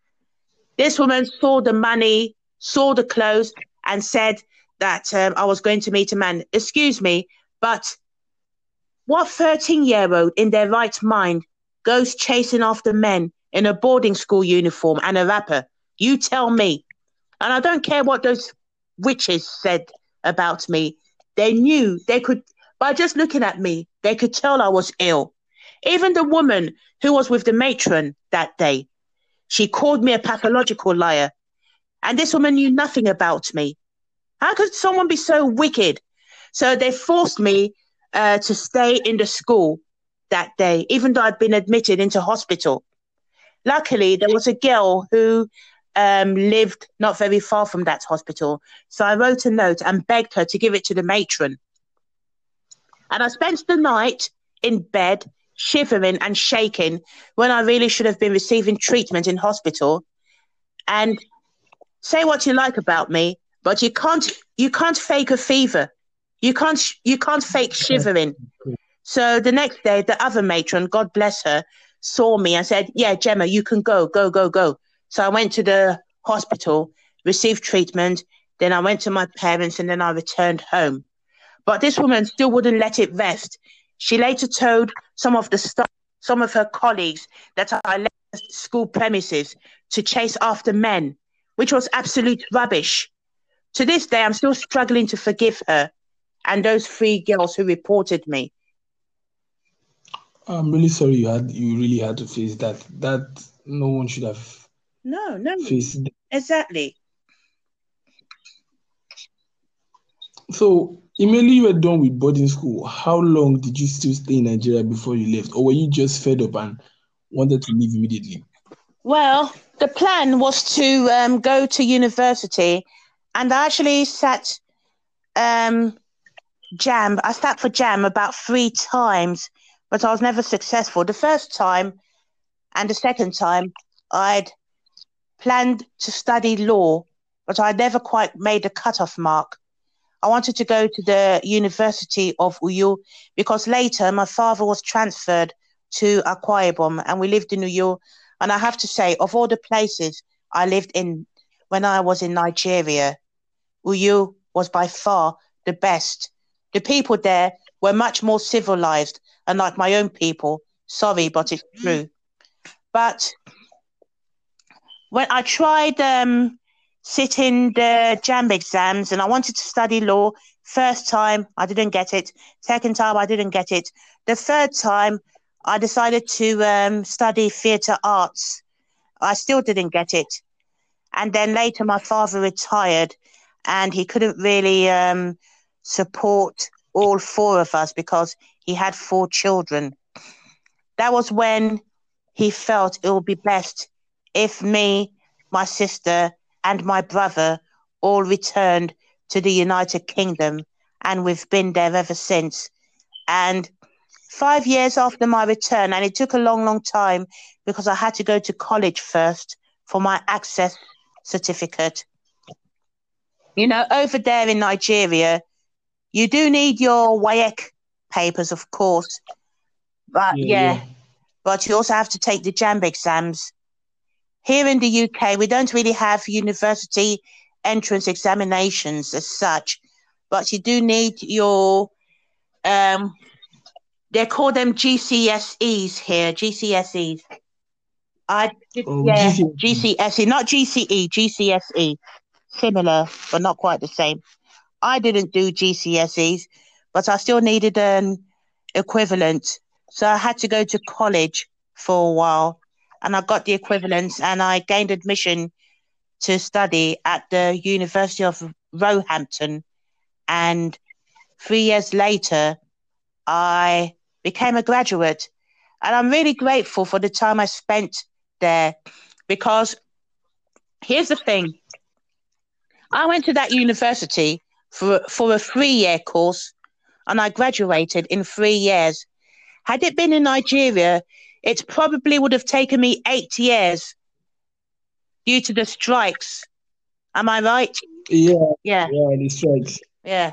This woman saw the money, saw the clothes, and said that I was going to meet a man. Excuse me, but what 13-year-old in their right mind goes chasing after men in a boarding school uniform and a wrapper? You tell me. And I don't care what those witches said about me. They knew, they could, by just looking at me, they could tell I was ill. Even the woman who was with the matron that day, she called me a pathological liar. And this woman knew nothing about me. How could someone be so wicked? So they forced me to stay in the school that day, even though I'd been admitted into hospital. Luckily, there was a girl who lived not very far from that hospital. So I wrote a note and begged her to give it to the matron. And I spent the night in bed, shivering and shaking, when I really should have been receiving treatment in hospital. And say what you like about me, but you can't fake a fever. You can't fake shivering. So the next day, the other matron, God bless her, saw me and said, "Yeah, Gemma, you can go. So I went to the hospital, received treatment. Then I went to my parents, and then I returned home. But this woman still wouldn't let it rest. She later told some of her colleagues that I left the school premises to chase after men, which was absolute rubbish. To this day, I'm still struggling to forgive her. and those 3 girls who reported me. I'm really sorry you really had to face that. That no one should have No, faced. exactly. So immediately you were done with boarding school, how long did you still stay in Nigeria before you left? Or were you just fed up and wanted to leave immediately? Well, the plan was to go to university, and I actually sat JAM. I sat for JAM about 3 times, but I was never successful. The first time and the second time, I'd planned to study law, but I never quite made the cutoff mark. I wanted to go to the University of Uyo because later my father was transferred to Akwa Ibom and we lived in Uyo. And I have to say, of all the places I lived in when I was in Nigeria, Uyo was by far the best. The people there were much more civilized, unlike my own people. Sorry, but it's true. But when I tried sitting the JAMB exams and I wanted to study law, first time I didn't get it. Second time I didn't get it. The third time I decided to study theatre arts. I still didn't get it. And then later my father retired and he couldn't really support all 4 of us because he had 4 children. That was when he felt it would be best if me, my sister, and my brother all returned to the United Kingdom, and we've been there ever since. And 5 years after my return, and it took a long, long time because I had to go to college first for my access certificate. You know, over there in Nigeria, you do need your WAEC papers, of course. But but you also have to take the JAMB exams. Here in the UK, we don't really have university entrance examinations as such, but you do need your, they call them GCSEs here, GCSEs. GCSE, not GCE, GCSE. Similar, but not quite the same. I didn't do GCSEs, but I still needed an equivalent. So I had to go to college for a while and I got the equivalents and I gained admission to study at the University of Roehampton. And 3 years later, I became a graduate. And I'm really grateful for the time I spent there because here's the thing. I went to that university for a 3-year course and I graduated in 3 years. Had it been in Nigeria, it probably would have taken me 8 years due to the strikes. Am I right? Yeah, the strikes. Yeah.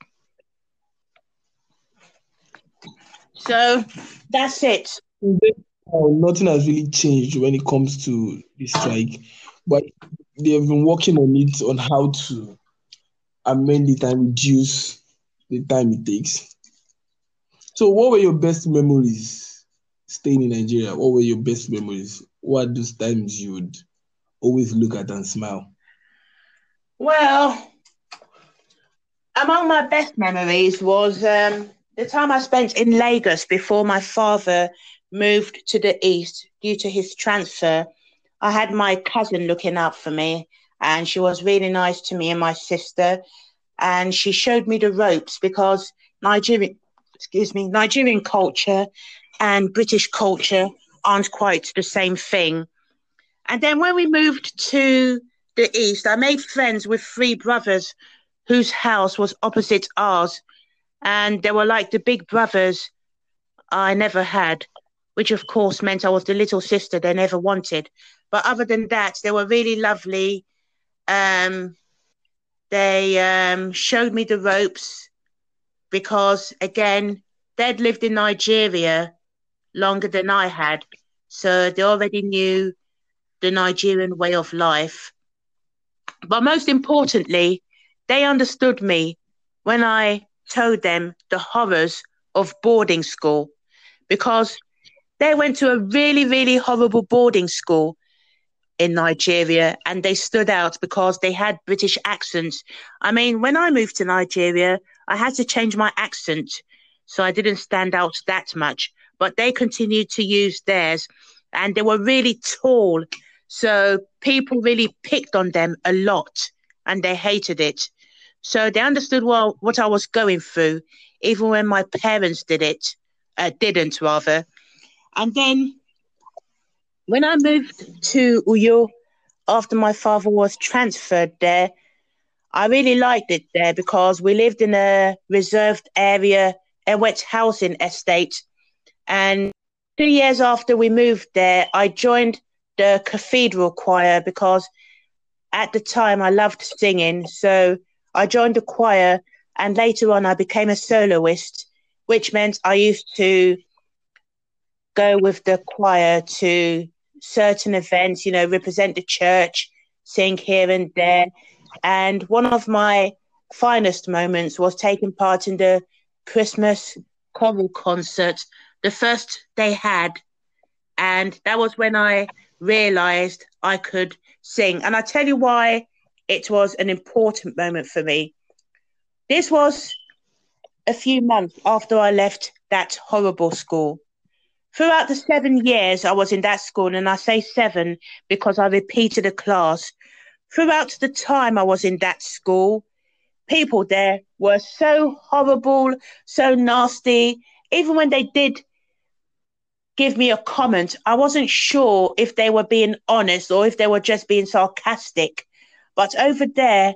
So that's it. Nothing has really changed when it comes to the strike, but they have been working on it, on how to amend it and reduce the time it takes. So what were your best memories staying in Nigeria? What were your best memories? What are those times you would always look at and smile? Well, among my best memories was the time I spent in Lagos before my father moved to the east due to his transfer. I had my cousin looking out for me and she was really nice to me and my sister. And she showed me the ropes because Nigerian culture and British culture aren't quite the same thing. And then when we moved to the east, I made friends with 3 brothers whose house was opposite ours. And they were like the big brothers I never had, which of course meant I was the little sister they never wanted. But other than that, they were really lovely. They showed me the ropes because, again, they'd lived in Nigeria longer than I had. So they already knew the Nigerian way of life. But most importantly, they understood me when I told them the horrors of boarding school because they went to a really, really horrible boarding school in Nigeria and they stood out because they had British accents. I mean, when I moved to Nigeria, I had to change my accent so I didn't stand out that much. But they continued to use theirs, and they were really tall. So people really picked on them a lot, and they hated it. So they understood well what I was going through, even when my parents didn't rather. And then when I moved to Uyo after my father was transferred there, I really liked it there because we lived in a reserved area, a wet housing estate. And 2 years after we moved there, I joined the cathedral choir because at the time I loved singing. So I joined the choir, and later on I became a soloist, which meant I used to go with the choir to certain events, represent the church, sing here and there. And one of my finest moments was taking part in the Christmas choral concert, the first they had. And that was when I realized I could sing. And I tell you why it was an important moment for me. This was a few months after I left that horrible school. Throughout the 7 years I was in that school, and I say seven because I repeated a class. Throughout the time I was in that school, people there were so horrible, so nasty. Even when they did give me a comment, I wasn't sure if they were being honest or if they were just being sarcastic. But over there,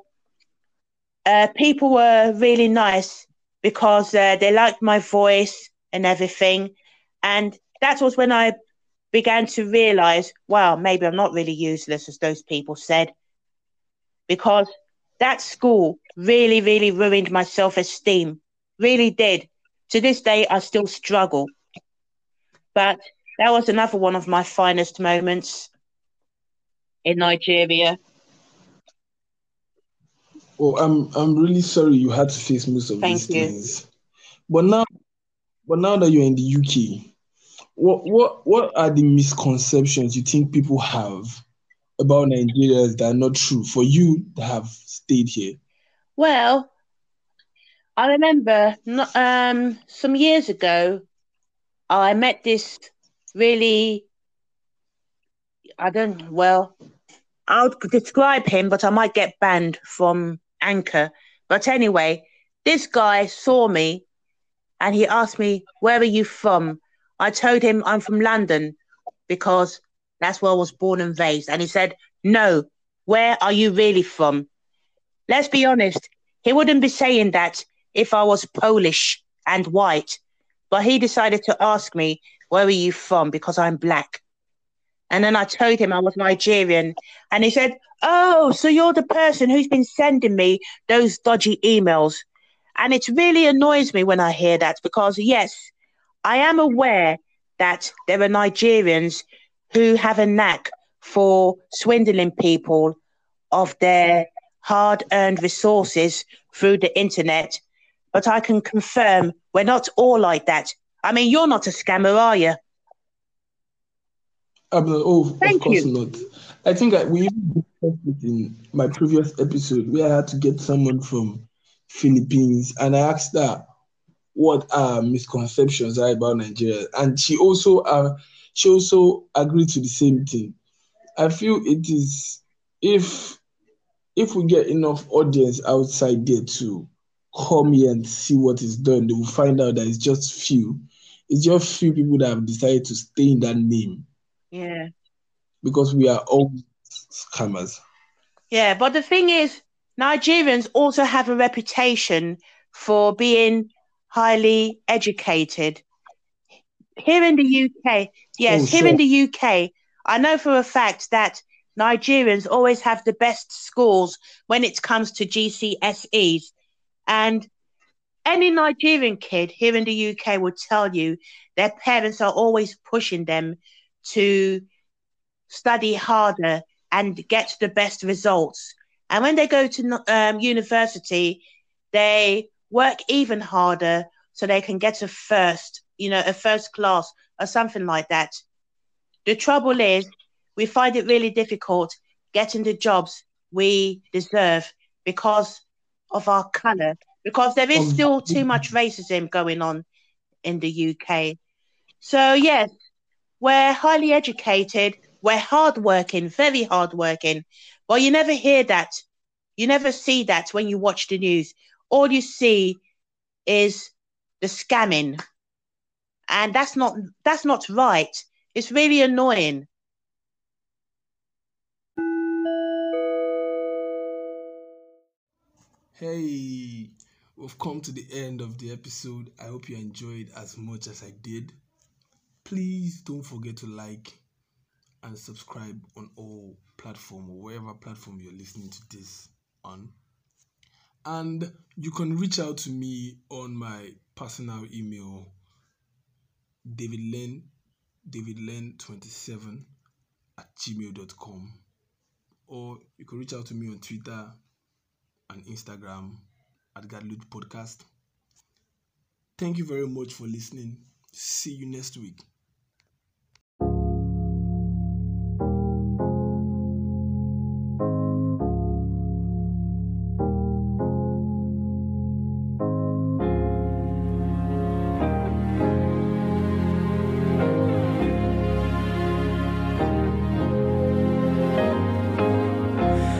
people were really nice because they liked my voice and everything. And that was when I began to realize, wow, maybe I'm not really useless, as those people said, because that school really, really ruined my self-esteem. Really did. To this day, I still struggle. But that was another one of my finest moments in Nigeria. Oh, I'm really sorry you had to face most of Thank these you. things. But now that you're in the UK, what are the misconceptions you think people have about Nigerians that are not true for you that have stayed here? Well, I remember some years ago, I met this really, I'll describe him, but I might get banned from Anchor. But anyway, this guy saw me and he asked me, "Where are you from?" I told him I'm from London because that's where I was born and raised. And he said, "No, where are you really from?" Let's be honest, he wouldn't be saying that if I was Polish and white, but he decided to ask me, "Where are you from?" because I'm black. And then I told him I was Nigerian. And he said, "Oh, so you're the person who's been sending me those dodgy emails." And it really annoys me when I hear that because, yes, I am aware that there are Nigerians who have a knack for swindling people of their hard earned resources through the internet. But I can confirm we're not all like that. I mean, you're not a scammer, are you? Oh, of Thank course you. not. I think we even discussed it in my previous episode where I had to get someone from Philippines and I asked her what misconceptions are about Nigeria, and she also agreed to the same thing. I feel it is if we get enough audience outside there to come here and see what is done, they will find out that it's just few people that have decided to stay in that name Yeah. because we are all scammers. Yeah. But the thing is, Nigerians also have a reputation for being highly educated. Here in the UK, Oh, yes, here in sure. the UK, I know for a fact that Nigerians always have the best scores when it comes to GCSEs. And any Nigerian kid here in the UK would tell you their parents are always pushing them to study harder and get the best results. And when they go to university, they work even harder so they can get a first class or something like that. The trouble is, we find it really difficult getting the jobs we deserve because of our color. because there is Of still too much racism going on in the UK. So, yes, we're highly educated, we're hardworking, very hardworking, but you never hear that. You never see that when you watch the news. All you see is the scamming, and that's not right. It's really annoying. Hey, we've come to the end of the episode. I hope you enjoyed as much as I did. Please don't forget to like and subscribe on all platform or wherever platform you're listening to this on. And you can reach out to me on my personal email, davidlen27 at gmail.com. Or you can reach out to me on Twitter and Instagram at Gadlut Podcast. Thank you very much for listening. See you next week.